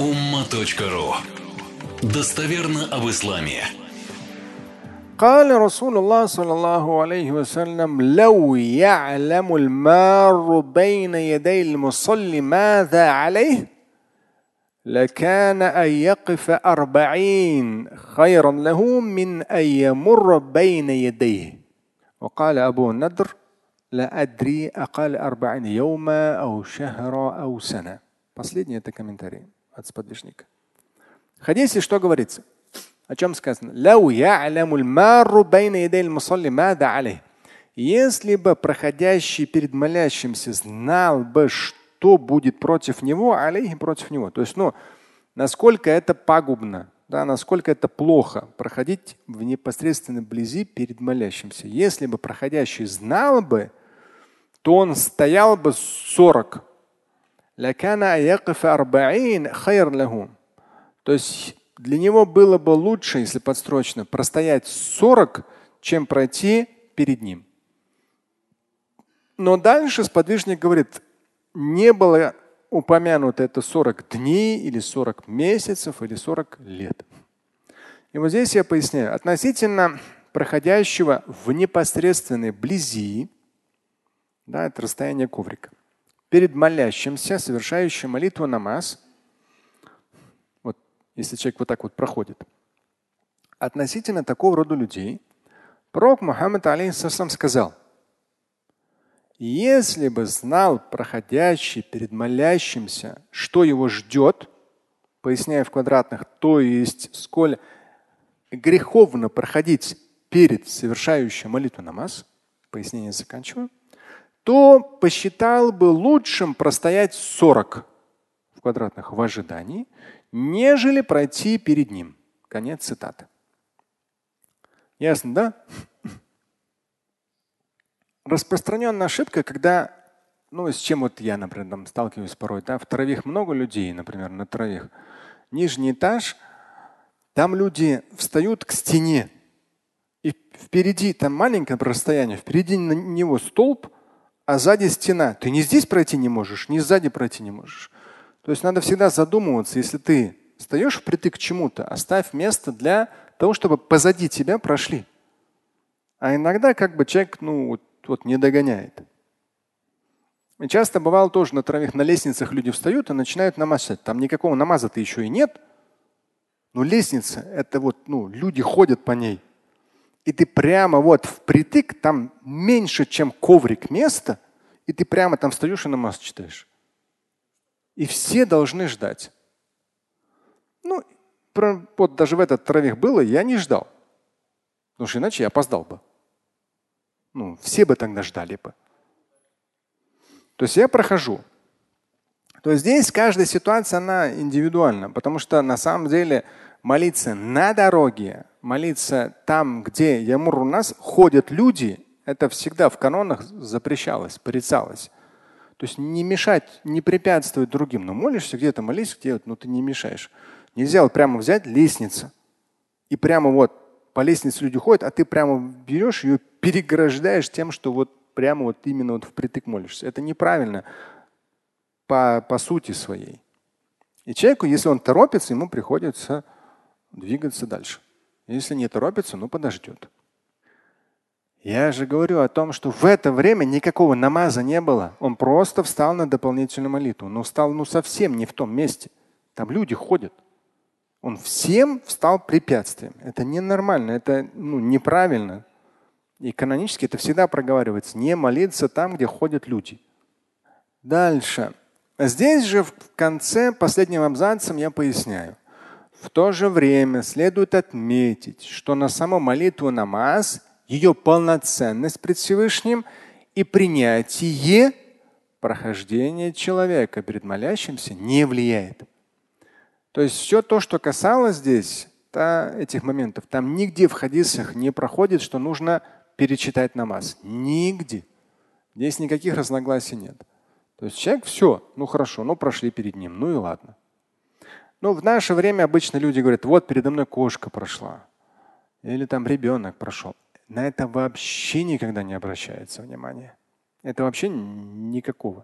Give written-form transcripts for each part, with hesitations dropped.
umma.ru. Достоверно об исламе. قال رسول الله صلى الله عليه وسلم لو يعلم المار بين يدي المصلي ماذا عليه لكان أن يقف 40 خيرا له من أن يمر بين يديه. وقال أبو النضر لا أدري أقل 40 يوما أو شهرا أو سنة. Последний это комментарий от сподвижника. В хадисе что говорится? О чем сказано? Если бы проходящий перед молящимся знал бы, что будет против него, алейхи против него. То есть, насколько это пагубно, да, насколько это плохо проходить в непосредственной близи перед молящимся. Если бы проходящий знал бы, то он стоял бы 40. То есть для него было бы лучше, если подстрочно, простоять 40, чем пройти перед ним. Но дальше сподвижник говорит, не было упомянуто это 40 дней или 40 месяцев или 40 лет. И вот здесь я поясняю, относительно проходящего в непосредственной близи, да, это расстояние коврика, перед молящимся, совершающим молитву намаз, вот если человек вот так вот проходит, относительно такого рода людей, пророк Мухаммад алейхиссалям сказал, если бы знал проходящий перед молящимся, что его ждет, поясняя в квадратных, то есть сколь греховно проходить перед совершающим молитву намаз, пояснение заканчиваю, то посчитал бы лучшим простоять 40 в квадратных в ожидании, нежели пройти перед ним. Конец цитаты. Ясно, да? Распространенная ошибка, когда, с чем вот я, например, там сталкиваюсь порой, да, в таравих много людей, например, на таравих. Нижний этаж, там люди встают к стене, и впереди, там маленькое расстояние, впереди на него столб, а сзади стена. Ты ни здесь пройти не можешь, ни сзади пройти не можешь. То есть надо всегда задумываться, если ты встаешь впритык к чему-то, оставь место для того, чтобы позади тебя прошли. А иногда человек, не догоняет. И часто бывало тоже на таравих, на лестницах люди встают и начинают намаз читать. Там никакого намаза-то еще и нет. Но лестница, это люди ходят по ней. И ты прямо впритык, там меньше, чем коврик места, и ты прямо там встаешь и намаз читаешь. И все должны ждать. Даже в этот таравих было, я не ждал. Потому что иначе я опоздал бы. Все бы тогда ждали бы. То есть я прохожу. То есть здесь каждая ситуация, она индивидуальна, потому что на самом деле молиться на дороге, молиться там, где ямур у нас ходят люди, это всегда в канонах запрещалось, порицалось. То есть не мешать, не препятствовать другим. Молишься где-то, молись где-то, ты не мешаешь. Нельзя прямо взять лестницу и прямо по лестнице люди ходят, а ты прямо берешь ее, переграждаешь тем, что прямо именно впритык молишься. Это неправильно по сути своей. И человеку, если он торопится, ему приходится двигаться дальше. Если не торопится, подождет. Я же говорю о том, что в это время никакого намаза не было. Он просто встал на дополнительную молитву. Но встал совсем не в том месте. Там люди ходят. Он всем встал препятствием. Это ненормально, это неправильно. И канонически это всегда проговаривается. Не молиться там, где ходят люди. Дальше. Здесь же в конце последним абзацем я поясняю. В то же время следует отметить, что на саму молитву намаз, ее полноценность пред Всевышним и принятие прохождения человека перед молящимся не влияет. То есть все то, что касалось здесь этих моментов, там нигде в хадисах не проходит, что нужно перечитать намаз. Нигде. Здесь никаких разногласий нет. То есть человек хорошо, прошли перед ним, и ладно. В наше время обычно люди говорят, передо мной кошка прошла. Или там ребенок прошел. На это вообще никогда не обращается внимания. Это вообще никакого.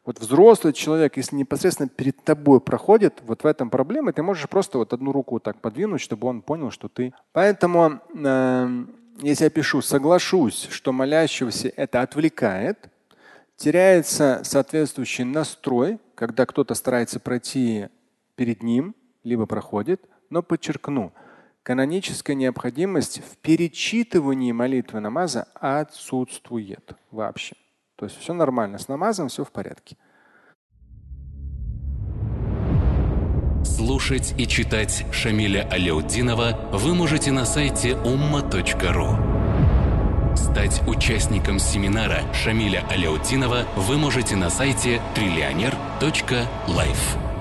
Вот взрослый человек, если непосредственно перед тобой проходит, вот в этом проблема, ты можешь просто вот одну руку вот так подвинуть, чтобы он понял, что ты. Поэтому, если я пишу «соглашусь», что молящегося это отвлекает, теряется соответствующий настрой, когда кто-то старается пройти перед ним, либо проходит, но подчеркну, каноническая необходимость в перечитывании молитвы намаза отсутствует вообще. То есть все нормально, с намазом все в порядке. Слушать и читать Шамиля Аляутдинова вы можете на сайте umma.ru. Стать участником семинара Шамиля Аляутдинова вы можете на сайте trillioner.life.